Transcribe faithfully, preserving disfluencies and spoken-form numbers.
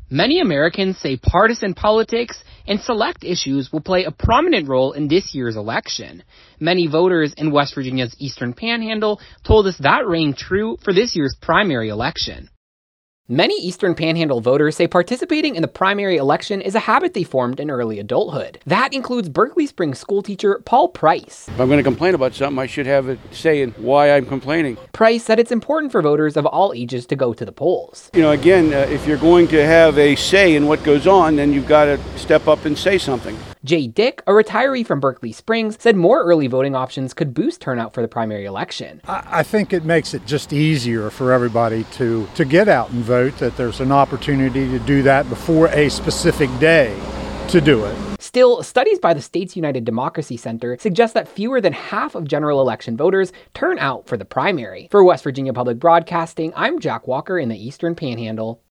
Many Americans say partisan politics and select issues will play a prominent role in this year's election. Many voters in West Virginia's Eastern Panhandle told us that rang true for this year's primary election. Many Eastern Panhandle voters say participating in the primary election is a habit they formed in early adulthood. That includes Berkeley Springs schoolteacher Paul Price. If I'm going to complain about something, I should have a say in why I'm complaining. Price said it's important for voters of all ages to go to the polls. You know, again, uh, if you're going to have a say in what goes on, then you've got to step up and say something. Jay Dick, a retiree from Berkeley Springs, said more early voting options could boost turnout for the primary election. I think it makes it just easier for everybody to, to get out and vote, that there's an opportunity to do that before a specific day to do it. Still, studies by the States United Democracy Center suggest that fewer than half of general election voters turn out for the primary. For West Virginia Public Broadcasting, I'm Jack Walker in the Eastern Panhandle.